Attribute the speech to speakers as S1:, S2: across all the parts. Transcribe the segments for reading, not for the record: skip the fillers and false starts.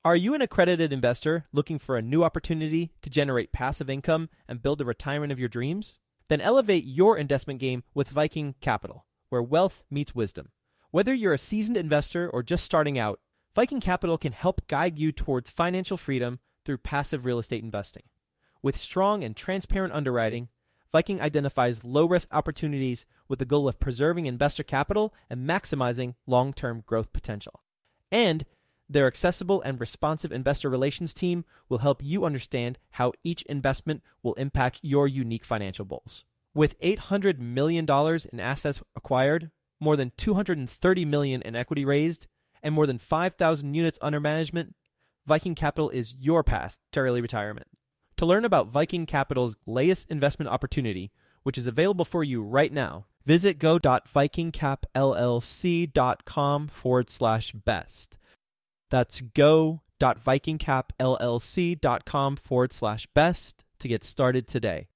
S1: Are you an accredited investor looking for a new opportunity to generate passive income and build the retirement of your dreams? Then elevate your investment game with Viking Capital, where wealth meets wisdom. Whether you're a seasoned investor or just starting out, Viking Capital can help guide you towards financial freedom through passive real estate investing. With strong and transparent underwriting, Viking identifies low-risk opportunities with the goal of preserving investor capital and maximizing long-term growth potential. And their accessible and responsive investor relations team will help you understand how each investment will impact your unique financial goals. With $800 million in assets acquired, more than $230 million in equity raised, and more than 5,000 units under management, Viking Capital is your path to early retirement. To learn about Viking Capital's latest investment opportunity, which is available for you right now, visit go.vikingcapllc.com/best. That's go.vikingcapllc.com/best to get started today.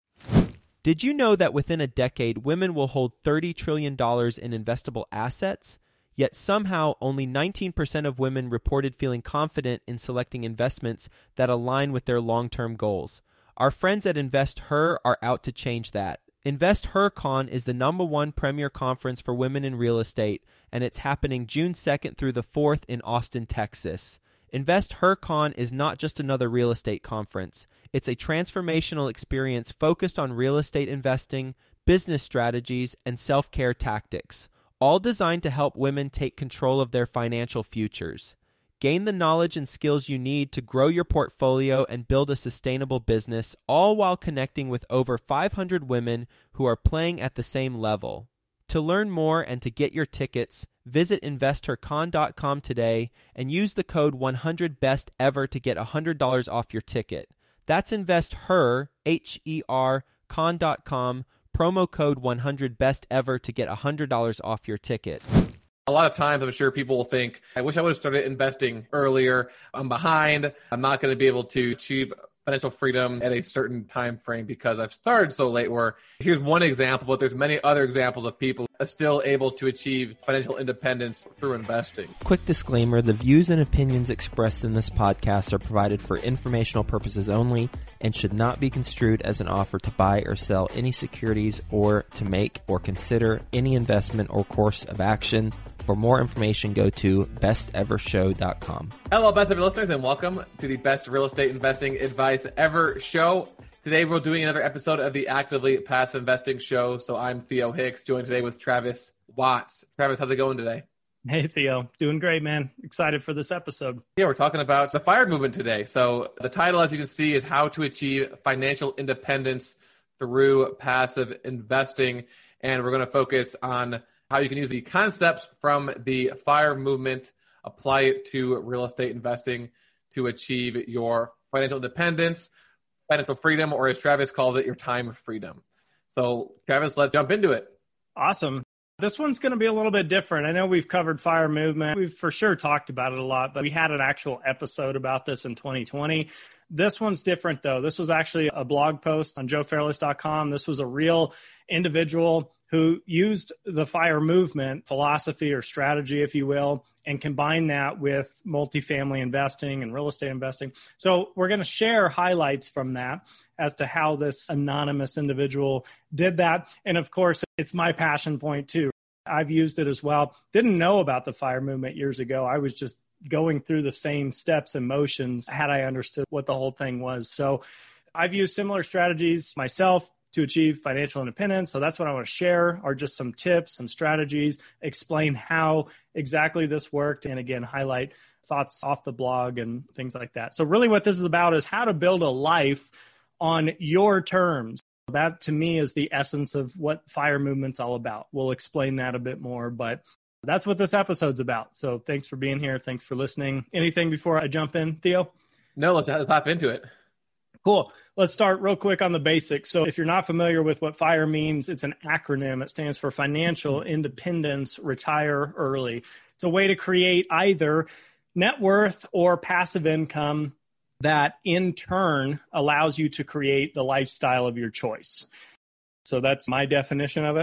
S1: Did you know that within a decade, women will hold $30 trillion in investable assets? Yet somehow only 19% of women reported feeling confident in selecting investments that align with their long-term goals. Our friends at InvestHer are out to change that. InvestHerCon is the #1 premier conference for women in real estate, and it's happening June 2nd through the 4th in Austin, Texas. InvestHerCon is not just another real estate conference. It's a transformational experience focused on real estate investing, business strategies, and self-care tactics, all designed to help women take control of their financial futures. Gain the knowledge and skills you need to grow your portfolio and build a sustainable business, all while connecting with over 500 women who are playing at the same level. To learn more and to get your tickets, visit InvestHerCon.com today and use the code 100BESTEVER to get $100 off your ticket. That's InvestHer, H-E-R, con.com, promo code 100BESTEVER to get $100 off your ticket.
S2: A lot of times, I'm sure people will think, I wish I would have started investing earlier. I'm behind. I'm not going to be able to achieve financial freedom at a certain time frame because I've started so late. Where here's one example, but there's many other examples of people still able to achieve financial independence through investing.
S1: Quick disclaimer, the views and opinions expressed in this podcast are provided for informational purposes only and should not be construed as an offer to buy or sell any securities or to make or consider any investment or course of action. For more information, go to bestevershow.com.
S2: Hello, Best Ever listeners, and welcome to the Best Real Estate Investing Advice Ever Show. Today, we're doing another episode of the Actively Passive Investing Show. So I'm Theo Hicks, joined today with Travis Watts. Travis, how's it going today?
S3: Hey, Theo. Doing great, man. Excited for this episode.
S2: Yeah, we're talking about the FIRE movement today. So the title, as you can see, is How to Achieve Financial Independence Through Passive Investing. And we're going to focus on how you can use the concepts from the FIRE movement, apply it to real estate investing to achieve your financial independence, financial freedom, or as Travis calls it, your time of freedom. So, Travis, let's jump into it.
S3: Awesome. This one's going to be a little bit different. I know we've covered FIRE movement. We've for sure talked about it a lot, but we had an actual episode about this in 2020. This one's different, though. This was actually a blog post on joefairless.com. This was a real individual who used the FIRE movement philosophy or strategy, if you will, and combined that with multifamily investing and real estate investing. So we're going to share highlights from that as to how this anonymous individual did that. And of course, it's my passion point too. I've used it as well. Didn't know about the FIRE movement years ago. I was just going through the same steps and motions had I understood what the whole thing was. So I've used similar strategies myself to achieve financial independence. So that's what I want to share are just some tips, some strategies, explain how exactly this worked, and again, highlight thoughts off the blog and things like that. So really what this is about is how to build a life on your terms. That to me is the essence of what FIRE movement's all about. We'll explain that a bit more, but that's what this episode's about. So thanks for being here. Thanks for listening. Anything before I jump in, Theo?
S2: No, let's hop into it.
S3: Cool. Let's start real quick on the basics. So if you're not familiar with what FIRE means, it's an acronym. It stands for Financial Independence, Retire Early. It's a way to create either net worth or passive income that in turn allows you to create the lifestyle of your choice. So that's my definition of it.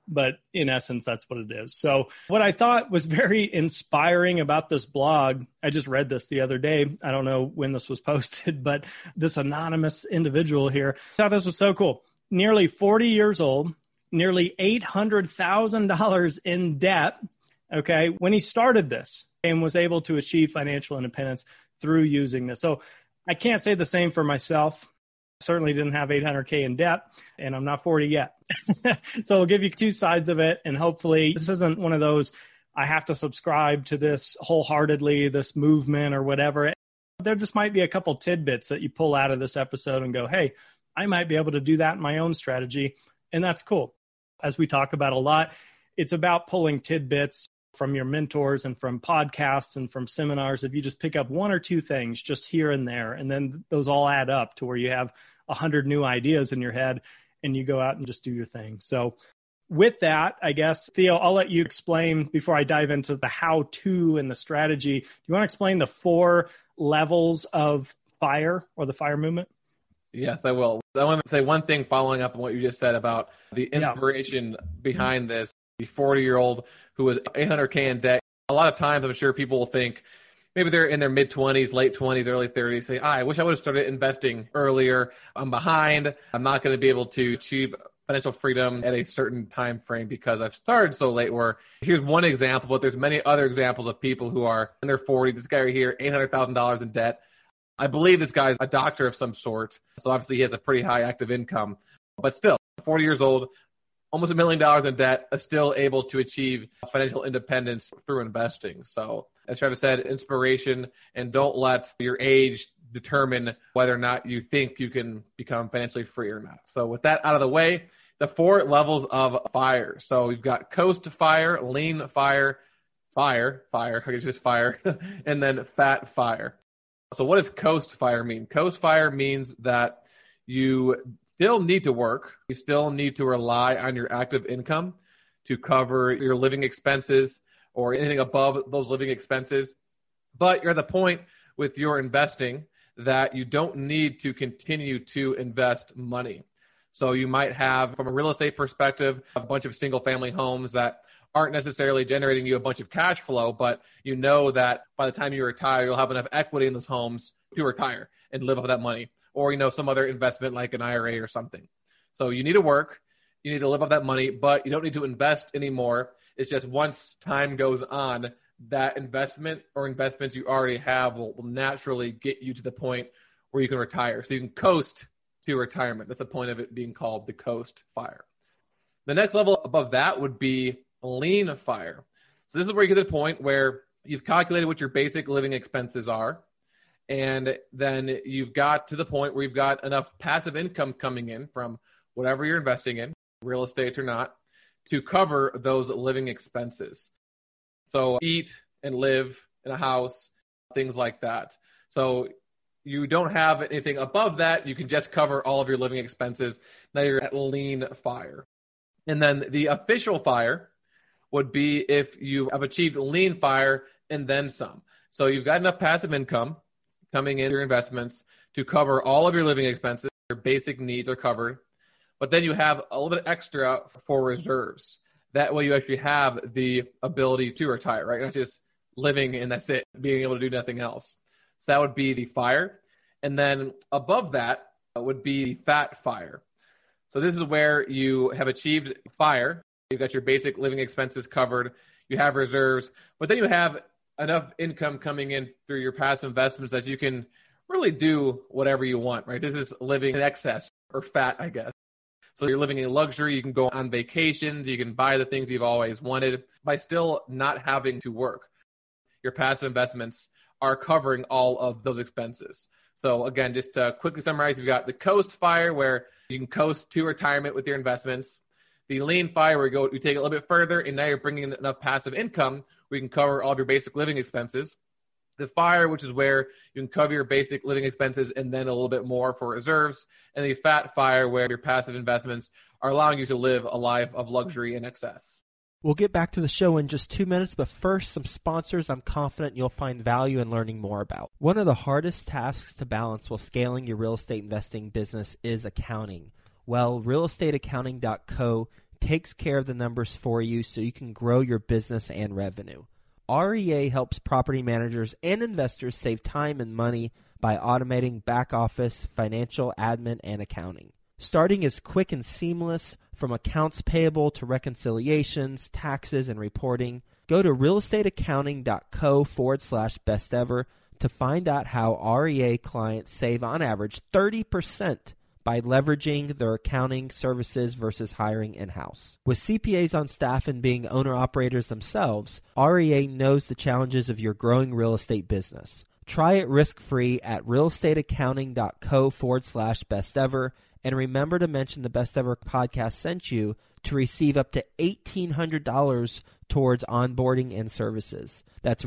S3: but in essence, that's what it is. So what I thought was very inspiring about this blog, I just read this the other day. I don't know when this was posted, but this anonymous individual here, I thought this was so cool. Nearly 40 years old, nearly $800,000 in debt, okay, when he started this and was able to achieve financial independence through using this. So I can't say the same for myself. Certainly didn't have 800K in debt, and I'm not 40 yet. So I'll give you two sides of it, and hopefully this isn't one of those, I have to subscribe to this wholeheartedly, this movement or whatever. There just might be a couple tidbits that you pull out of this episode and go, hey, I might be able to do that in my own strategy, and that's cool. As we talk about a lot, it's about pulling tidbits from your mentors and from podcasts and from seminars. If you just pick up one or two things just here and there, and then those all add up to where you have 100 new ideas in your head and you go out and just do your thing. So with that, I guess, Theo, I'll let you explain before I dive into the how-to and the strategy. Do you want to explain the 4 levels of FIRE or the FIRE movement?
S2: Yes, I will. I want to say one thing following up on what you just said about the inspiration behind this. The 40-year-old who was 800K in debt. A lot of times, I'm sure people will think maybe they're in their mid-20s, late 20s, early 30s, say, I wish I would have started investing earlier. I'm behind. I'm not going to be able to achieve financial freedom at a certain time frame because I've started so late. Where here's one example, but there's many other examples of people who are in their 40s. This guy right here, $800,000 in debt. I believe this guy's a doctor of some sort. So obviously he has a pretty high active income. But still, 40 years old, almost $1 million in debt, is still able to achieve financial independence through investing. So as Travis said, inspiration, and don't let your age determine whether or not you think you can become financially free or not. So with that out of the way, the 4 levels of FIRE. So we've got Coast FIRE, Lean FIRE, it's just FIRE, and then Fat FIRE. So what does Coast FIRE mean? Coast FIRE means that you still need to work. You still need to rely on your active income to cover your living expenses or anything above those living expenses. But you're at the point with your investing that you don't need to continue to invest money. So you might have, from a real estate perspective, a bunch of single family homes that aren't necessarily generating you a bunch of cash flow, but you know that by the time you retire, you'll have enough equity in those homes to retire and live off of that money. Or, some other investment like an IRA or something. So you need to work, you need to live off that money, but you don't need to invest anymore. It's just once time goes on, that investment or investments you already have will naturally get you to the point where you can retire. So you can coast to retirement. That's the point of it being called the Coast FIRE. The next level above that would be Lean FIRE. So this is where you get to the point where you've calculated what your basic living expenses are. And then you've got to the point where you've got enough passive income coming in from whatever you're investing in, real estate or not, to cover those living expenses. So eat and live in a house, things like that. So you don't have anything above that. You can just cover all of your living expenses. Now you're at Lean FIRE. And then the official FIRE would be if you have achieved Lean FIRE and then some. So you've got enough passive income coming in your investments to cover all of your living expenses. Your basic needs are covered, but then you have a little bit extra for reserves. That way you actually have the ability to retire, right? Not just living and that's it, being able to do nothing else. So that would be the FIRE. And then above that would be the Fat FIRE. So this is where you have achieved FIRE. You've got your basic living expenses covered. You have reserves, but then you have enough income coming in through your passive investments that you can really do whatever you want, right? This is living in excess or fat, I guess. So you're living in luxury. You can go on vacations. You can buy the things you've always wanted by still not having to work. Your passive investments are covering all of those expenses. So again, just to quickly summarize, you've got the Coast FIRE where you can coast to retirement with your investments. The Lean FIRE where you take it a little bit further and now you're bringing in enough passive income where you can cover all of your basic living expenses. The FIRE, which is where you can cover your basic living expenses and then a little bit more for reserves. And the Fat FIRE, where your passive investments are allowing you to live a life of luxury and excess.
S1: We'll get back to the show in just 2 minutes, but first, some sponsors I'm confident you'll find value in learning more about. One of the hardest tasks to balance while scaling your real estate investing business is accounting. Well, realestateaccounting.co takes care of the numbers for you so you can grow your business and revenue. REA helps property managers and investors save time and money by automating back office, financial, admin, and accounting. Starting is quick and seamless, from accounts payable to reconciliations, taxes, and reporting. Go to realestateaccounting.co/bestever to find out how REA clients save on average 30% by leveraging their accounting services versus hiring in-house. With CPAs on staff and being owner-operators themselves, REA knows the challenges of your growing real estate business. Try it risk-free at realestateaccounting.co/bestever, and remember to mention the Best Ever podcast sent you to receive up to $1,800 towards onboarding and services. That's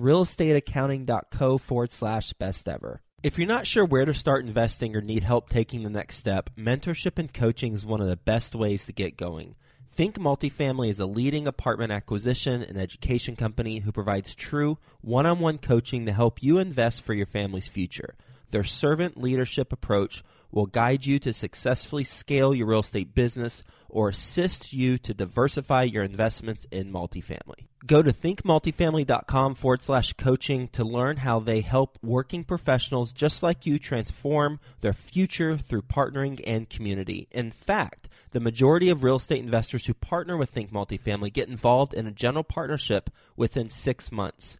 S1: realestateaccounting.co/bestever. If you're not sure where to start investing or need help taking the next step, mentorship and coaching is one of the best ways to get going. Think Multifamily is a leading apartment acquisition and education company who provides true one-on-one coaching to help you invest for your family's future. Their servant leadership approach will guide you to successfully scale your real estate business or assist you to diversify your investments in multifamily. Go to thinkmultifamily.com/coaching to learn how they help working professionals just like you transform their future through partnering and community. In fact, the majority of real estate investors who partner with Think Multifamily get involved in a general partnership within 6 months.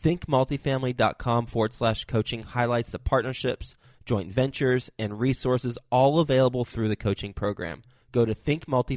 S1: thinkmultifamily.com/coaching highlights the partnerships, joint ventures, and resources all available through the coaching program. Go to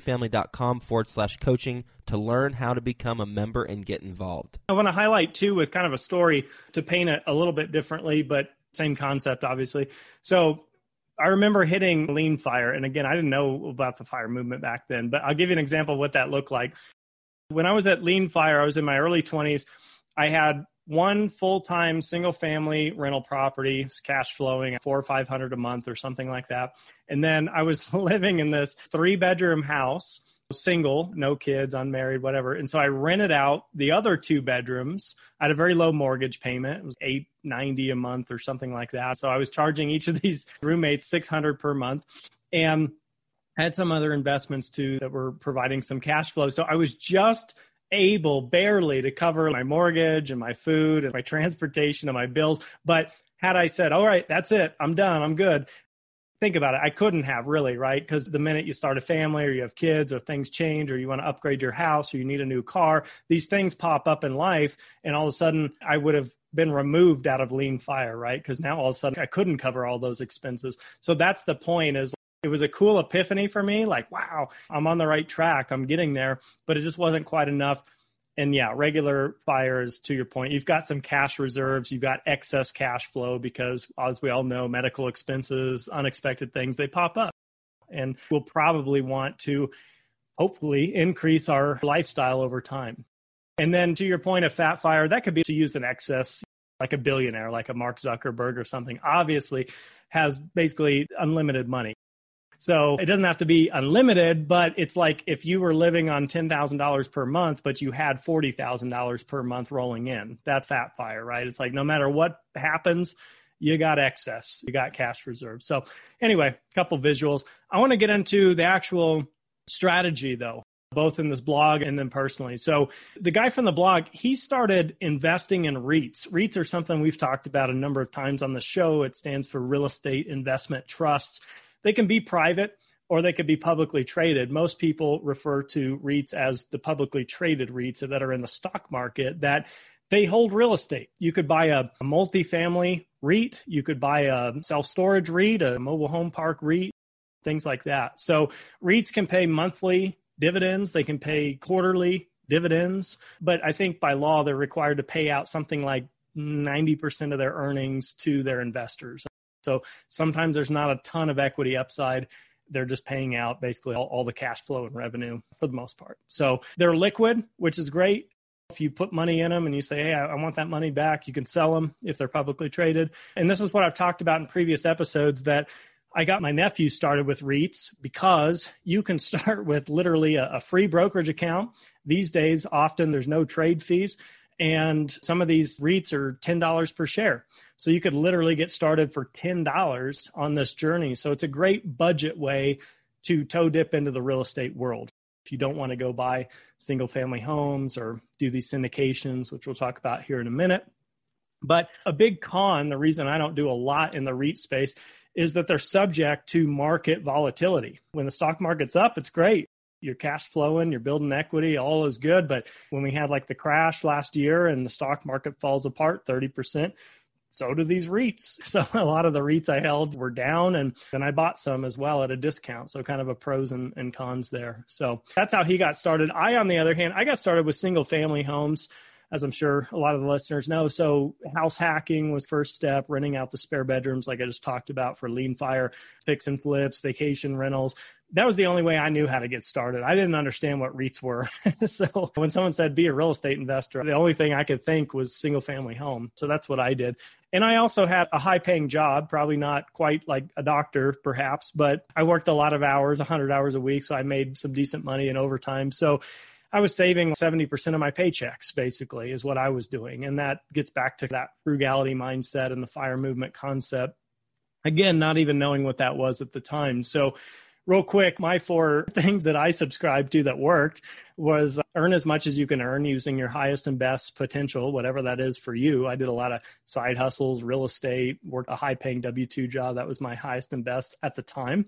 S1: thinkmultifamily.com/coaching to learn how to become a member and get involved.
S3: I want to highlight, too, with kind of a story to paint it a little bit differently, but same concept, obviously. So I remember hitting lean fire. And again, I didn't know about the fire movement back then, but I'll give you an example of what that looked like. When I was at lean fire, I was in my early 20s. I had one full-time single-family rental property, cash flowing $400 or $500 a month or something like that. And then I was living in this 3-bedroom house, single, no kids, unmarried, whatever. And so I rented out the other 2 bedrooms. I had a very low mortgage payment. It was $890 a month or something like that. So I was charging each of these roommates $600 per month. And I had some other investments too that were providing some cash flow. So I was just able barely to cover my mortgage and my food and my transportation and my bills. But had I said, all right, that's it, I'm done, I'm good. Think about it. I couldn't have really, right? Because the minute you start a family or you have kids or things change or you want to upgrade your house or you need a new car, these things pop up in life. And all of a sudden I would have been removed out of lean fire, right? Because now all of a sudden I couldn't cover all those expenses. So that's the point, is it was a cool epiphany for me. Like, wow, I'm on the right track. I'm getting there, but it just wasn't quite enough. And yeah, regular fires, to your point, you've got some cash reserves, you've got excess cash flow because, as we all know, medical expenses, unexpected things, they pop up. And we'll probably want to hopefully increase our lifestyle over time. And then to your point of fat fire, that could be to use an excess, like a billionaire, like a Mark Zuckerberg or something, obviously has basically unlimited money. So it doesn't have to be unlimited, but it's like if you were living on $10,000 per month, but you had $40,000 per month rolling in, that fat fire, right? It's like no matter what happens, you got excess, you got cash reserves. So anyway, a couple visuals. I want to get into the actual strategy though, both in this blog and then personally. So the guy from the blog, he started investing in REITs. REITs are something we've talked about a number of times on the show. It stands for Real Estate Investment Trusts. They can be private or they could be publicly traded. Most people refer to REITs as the publicly traded REITs that are in the stock market, that they hold real estate. You could buy a multifamily REIT. You could buy a self-storage REIT, a mobile home park REIT, things like that. So REITs can pay monthly dividends. They can pay quarterly dividends. But I think by law, they're required to pay out something like 90% of their earnings to their investors. So sometimes there's not a ton of equity upside. They're just paying out basically all the cash flow and revenue for the most part. So they're liquid, which is great. If you put money in them and you say, hey, I want that money back, you can sell them if they're publicly traded. And this is what I've talked about in previous episodes, that I got my nephew started with REITs because you can start with literally a free brokerage account. These days, often there's no trade fees. And some of these REITs are $10 per share. So you could literally get started for $10 on this journey. So it's a great budget way to toe dip into the real estate world. if you don't want to go buy single family homes or do these syndications, which we'll talk about here in a minute. But a big con, the reason I don't do a lot in the REIT space, is that they're subject to market volatility. When the stock market's up, it's great. You're cash flowing, you're building equity, all is good. But when we had like the crash last year and the stock market falls apart 30%, so do these REITs. So a lot of the REITs I held were down, and then I bought some as well at a discount. So kind of a pros and cons there. So that's how he got started. On the other hand, I got started with single family homes, as I'm sure a lot of the listeners know. So house hacking was first step, renting out the spare bedrooms like I just talked about for lean fire, fix and flips, vacation rentals. That was the only way I knew how to get started. I didn't understand what REITs were. So when someone said be a real estate investor, the only thing I could think was single family home. So that's what I did. And I also had a high paying job, probably not quite like a doctor perhaps, but I worked a lot of hours, 100 hours a week. So I made some decent money in overtime. So I was saving 70% of my paychecks, basically, is what I was doing. And that gets back to that frugality mindset and the FIRE movement concept. Again, not even knowing what that was at the time. So real quick, my 4 things that I subscribed to that worked was earn as much as you can earn using your highest and best potential, whatever that is for you. I did a lot of side hustles, real estate, worked a high-paying W-2 job. That was my highest and best at the time.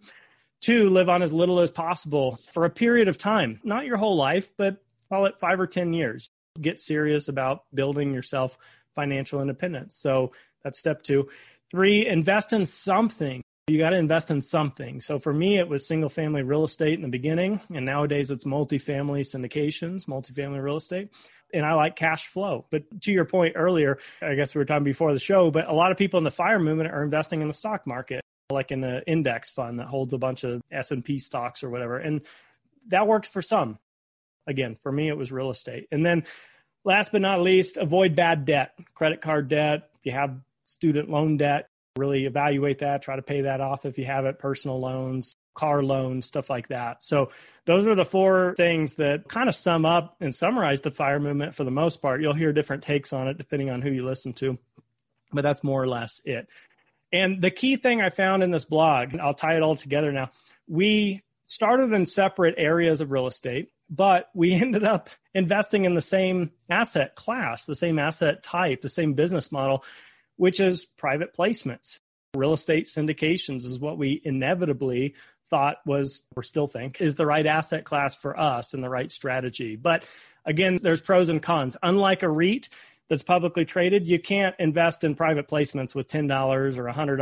S3: 2, live on as little as possible for a period of time, not your whole life, but call it 5 or 10 years. Get serious about building yourself financial independence. So that's step 2. 3, invest in something. You got to invest in something. So for me, it was single family real estate in the beginning. And nowadays it's multifamily syndications, multifamily real estate. And I like cash flow. But to your point earlier, I guess we were talking before the show, but a lot of people in the FIRE movement are investing in the stock market, like in the index fund that holds a bunch of S&P stocks or whatever. And that works for some. Again, for me, it was real estate. And then last but not least, avoid bad debt, credit card debt. If you have student loan debt, really evaluate that, try to pay that off if you have it, personal loans, car loans, stuff like that. So those are the 4 things that kind of sum up and summarize the FIRE movement for the most part. You'll hear different takes on it depending on who you listen to, but that's more or less it. And the key thing I found in this blog, I'll tie it all together now, we started in separate areas of real estate, but we ended up investing in the same asset class, the same asset type, the same business model, which is private placements. Real estate syndications is what we inevitably thought was, or still think, is the right asset class for us and the right strategy. But again, there's pros and cons. Unlike a REIT that's publicly traded, you can't invest in private placements with $10 or $100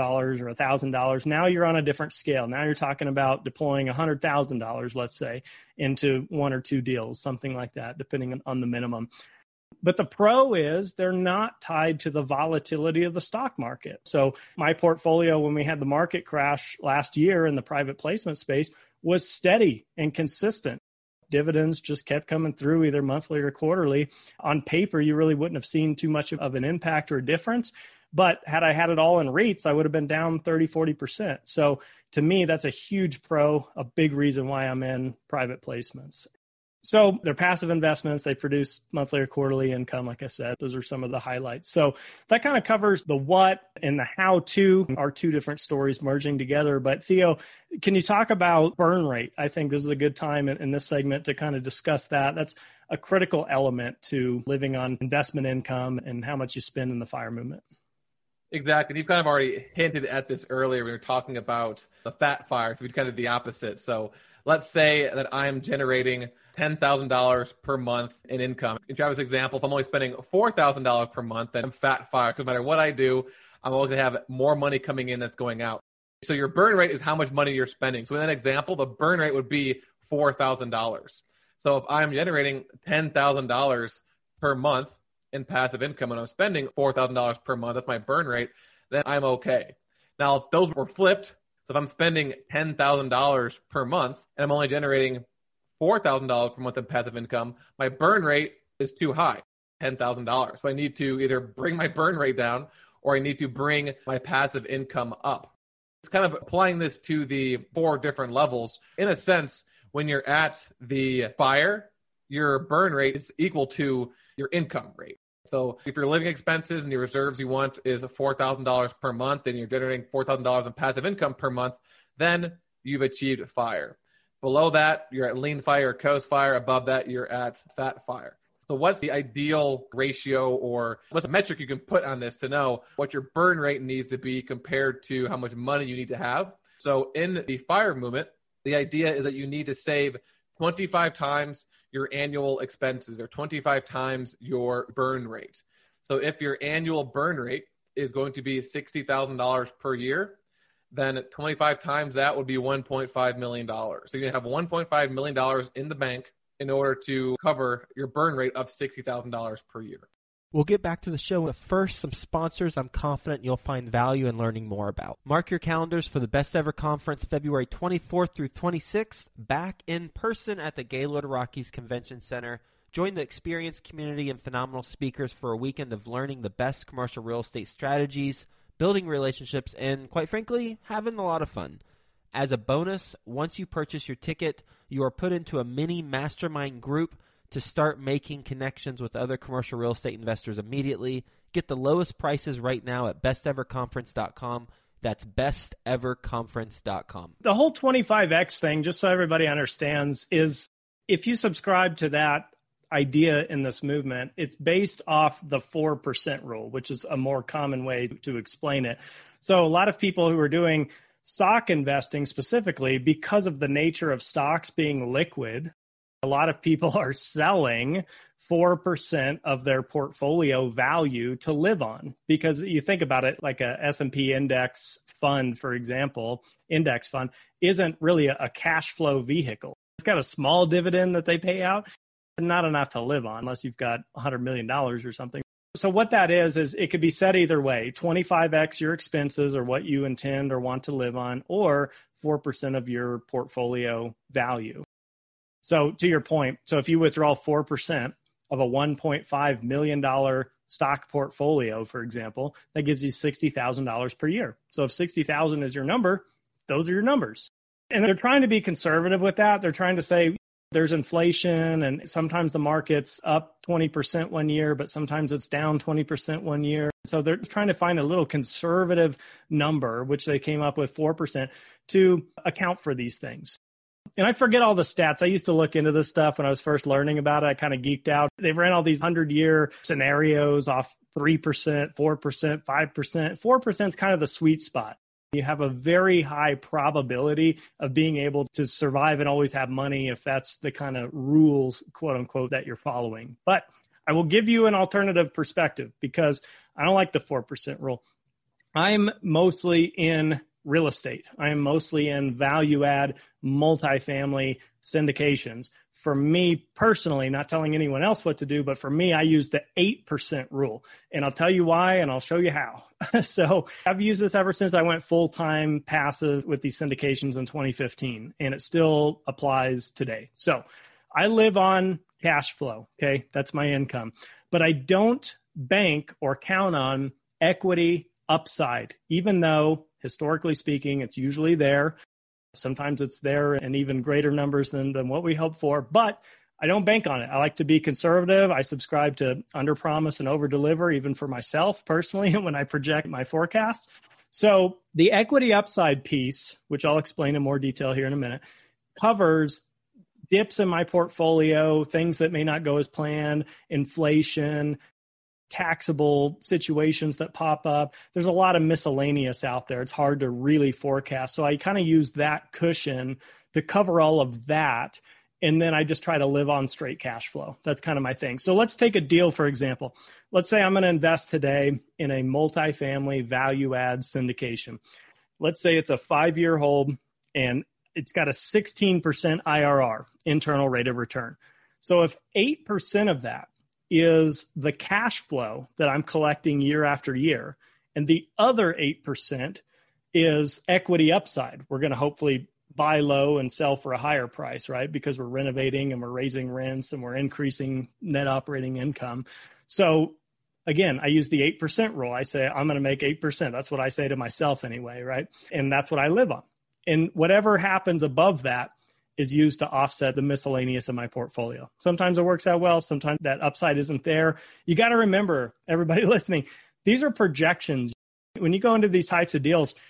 S3: or $1,000. Now you're on a different scale. Now you're talking about deploying $100,000, let's say, into 1 or 2 deals, something like that, depending on the minimum. But the pro is they're not tied to the volatility of the stock market. So my portfolio, when we had the market crash last year in the private placement space, was steady and consistent. Dividends just kept coming through either monthly or quarterly. On paper, you really wouldn't have seen too much of an impact or a difference. But had I had it all in REITs, I would have been down 30, 40%. So to me, that's a huge pro, a big reason why I'm in private placements. So they're passive investments. They produce monthly or quarterly income. Like I said, those are some of the highlights. So that kind of covers the what and the how to, are 2 different stories merging together. But Theo, can you talk about burn rate? I think this is a good time in this segment to kind of discuss that. That's a critical element to living on investment income and how much you spend in the FIRE movement.
S2: Exactly. You've kind of already hinted at this earlier. We were talking about the fat FIRE. So we kind of the opposite. So let's say that I'm generating $10,000 per month in income. In Travis' example, if I'm only spending $4,000 per month, then I'm fat FIRE. Because no matter what I do, I'm always going to have more money coming in that's going out. So your burn rate is how much money you're spending. So in that example, the burn rate would be $4,000. So if I'm generating $10,000 per month in passive income and I'm spending $4,000 per month, that's my burn rate, then I'm okay. Now, if those were flipped, so if I'm spending $10,000 per month and I'm only generating $4,000 per month in passive income, my burn rate is too high, $10,000. So I need to either bring my burn rate down or I need to bring my passive income up. It's kind of applying this to the 4 different levels. In a sense, when you're at the FIRE, your burn rate is equal to your income rate. So if your living expenses and your reserves you want is $4,000 per month and you're generating $4,000 in passive income per month, then you've achieved FIRE. Below that, you're at lean fire or coast fire. Above that, you're at fat fire. So what's the ideal ratio, or what's a metric you can put on this to know what your burn rate needs to be compared to how much money you need to have? So in the FIRE movement, the idea is that you need to save 25 times your annual expenses or 25 times your burn rate. So if your annual burn rate is going to be $60,000 per year, then 25 times that would be $1.5 million. So you're going to have $1.5 million in the bank in order to cover your burn rate of $60,000 per year.
S1: We'll get back to the show, but first, some sponsors I'm confident you'll find value in learning more about. Mark your calendars for the Best Ever Conference, February 24th through 26th, back in person at the Gaylord Rockies Convention Center. Join the experienced community and phenomenal speakers for a weekend of learning the best commercial real estate strategies, building relationships, and, quite frankly, having a lot of fun. As a bonus, once you purchase your ticket, you are put into a mini mastermind group to start making connections with other commercial real estate investors immediately. Get the lowest prices right now at besteverconference.com. That's besteverconference.com.
S3: The whole 25X thing, just so everybody understands, is if you subscribe to that idea in this movement, it's based off the 4% rule, which is a more common way to explain it. So a lot of people who are doing stock investing specifically, because of the nature of stocks being liquid, a lot of people are selling 4% of their portfolio value to live on. Because you think about it, like a S&P index fund, for example, index fund isn't really a cash flow vehicle. It's got a small dividend that they pay out, not enough to live on unless you've got $100 million or something. So what that is it could be said either way: 25x your expenses or what you intend or want to live on, or 4% of your portfolio value. So to your point, so if you withdraw 4% of a $1.5 million stock portfolio, for example, that gives you $60,000 per year. So if 60,000 is your number, those are your numbers. And they're trying to be conservative with that. They're trying to say there's inflation, and sometimes the market's up 20% one year, but sometimes it's down 20% one year. So they're trying to find a little conservative number, which they came up with 4%, to account for these things. And I forget all the stats. I used to look into this stuff when I was first learning about it. I kind of geeked out. They ran all these 100-year scenarios off 3%, 4%, 5%. 4% is kind of the sweet spot. You have a very high probability of being able to survive and always have money if that's the kind of rules, quote unquote, that you're following. But I will give you an alternative perspective because I don't like the 4% rule. I'm mostly in real estate. I am mostly in value add, multifamily syndications. For me personally, not telling anyone else what to do, but for me, I use the 8% rule. And I'll tell you why, and I'll show you how. So I've used this ever since I went full-time passive with these syndications in 2015, and it still applies today. So I live on cash flow, okay? That's my income. But I don't bank or count on equity upside, even though, historically speaking, it's usually there. Sometimes it's there in even greater numbers than what we hope for, but I don't bank on it. I like to be conservative. I subscribe to underpromise and overdeliver, even for myself personally, when I project my forecast. So the equity upside piece, which I'll explain in more detail here in a minute, covers dips in my portfolio, things that may not go as planned, inflation, taxable situations that pop up. There's a lot of miscellaneous out there. It's hard to really forecast. So I kind of use that cushion to cover all of that. And then I just try to live on straight cash flow. That's kind of my thing. So let's take a deal, for example. Let's say I'm going to invest today in a multifamily value add syndication. Let's say it's a 5-year hold and it's got a 16% IRR, internal rate of return. So if 8% of that is the cash flow that I'm collecting year after year, and the other 8% is equity upside. We're going to hopefully buy low and sell for a higher price, right? Because we're renovating and we're raising rents and we're increasing net operating income. So again, I use the 8% rule. I say, I'm going to make 8%. That's what I say to myself anyway, right? And that's what I live on. And whatever happens above that is used to offset the miscellaneous in my portfolio. Sometimes it works out well. Sometimes that upside isn't there. You got to remember, everybody listening, these are projections. When you go into these types of deals,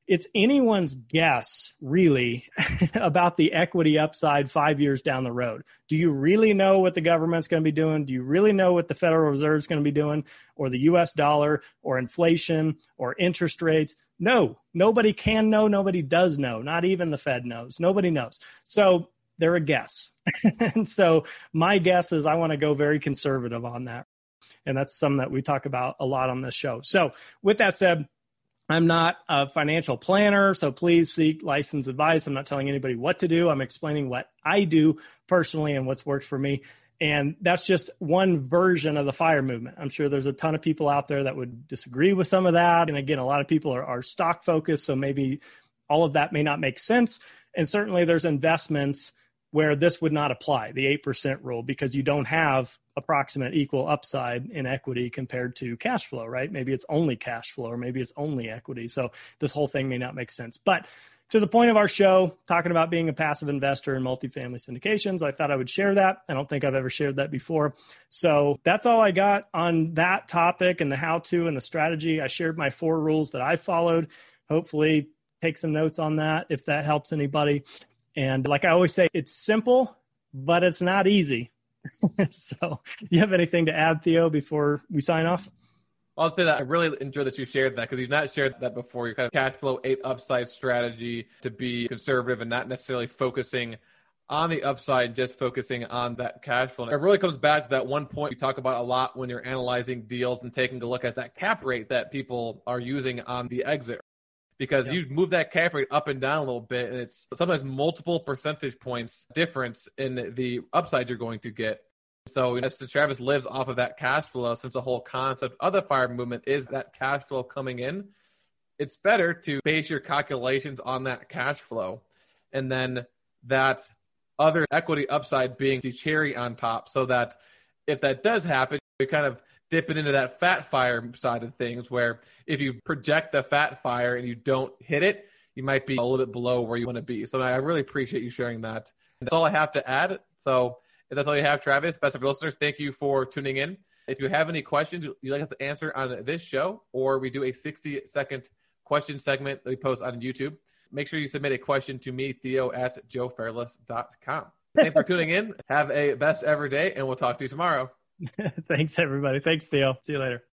S3: it's anyone's guess, really, about the equity upside 5 years down the road. Do you really know what the government's going to be doing? Do you really know what the Federal Reserve is going to be doing, or the U.S. dollar, or inflation, or interest rates? No, nobody can know. Nobody does know. Not even the Fed knows. Nobody knows. So they're a guess. And so my guess is I want to go very conservative on that. And that's something that we talk about a lot on this show. So with that said, I'm not a financial planner, so please seek licensed advice. I'm not telling anybody what to do. I'm explaining what I do personally and what's worked for me. And that's just one version of the FIRE movement. I'm sure there's a ton of people out there that would disagree with some of that. And again, a lot of people are stock focused, so maybe all of that may not make sense. And certainly there's investments where this would not apply, the 8% rule, because you don't have approximate equal upside in equity compared to cash flow, right? Maybe it's only cash flow, or maybe it's only equity. So this whole thing may not make sense. But to the point of our show, talking about being a passive investor in multifamily syndications, I thought I would share that. I don't think I've ever shared that before. So that's all I got on that topic and the how-to and the strategy. I shared my 4 rules that I followed. Hopefully take some notes on that if that helps anybody. And like I always say, it's simple, but it's not easy. So you have anything to add, Theo, before we sign off?
S2: I'll say that I really enjoy that you shared that, because you've not shared that before. Your kind of cash flow 8 upside strategy to be conservative and not necessarily focusing on the upside, just focusing on that cash flow. And it really comes back to that one point you talk about a lot when you're analyzing deals and taking a look at that cap rate that people are using on the exit. Because you move that cap rate up and down a little bit, and it's sometimes multiple percentage points difference in the upside you're going to get. So since Travis lives off of that cash flow, since the whole concept of the FIRE movement is that cash flow coming in, it's better to base your calculations on that cash flow, and then that other equity upside being the cherry on top, so that if that does happen, you're kind of dipping into that fat FIRE side of things, where if you project the fat FIRE and you don't hit it, you might be a little bit below where you want to be. So I really appreciate you sharing that. That's all I have to add. So if that's all you have, Travis, best of your listeners, thank you for tuning in. If you have any questions you'd like to answer on this show, or we do a 60-second question segment that we post on YouTube, make sure you submit a question to me, Theo, at joefairless.com. Thanks for tuning in. Have a best ever day, and we'll talk to you tomorrow.
S3: Thanks, everybody. Thanks, Theo. See you later.